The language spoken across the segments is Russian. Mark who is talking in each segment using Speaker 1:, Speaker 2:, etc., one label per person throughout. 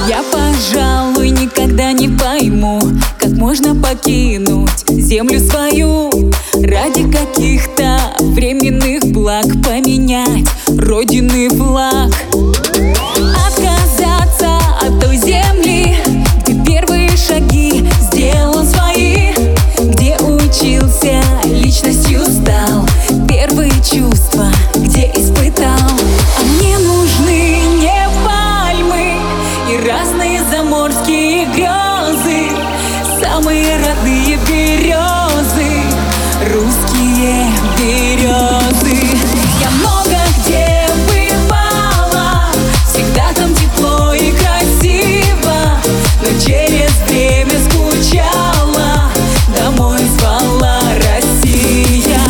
Speaker 1: Я, пожалуй, никогда не пойму, как можно покинуть землю свою ради каких-то временных благ, поменять родины флаг, отказаться от той земли, где первые шаги сделал свои, где учился, личностью стал, первые чувства, где испытал. А мне нужны не пальмы и разные заморские грезы, самые родные березы, русские березы. Я много где бывала, всегда там тепло и красиво, но через время скучала, домой звала Россия.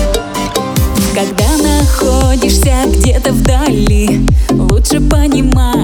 Speaker 1: Когда находишься где-то вдали, лучше понимать,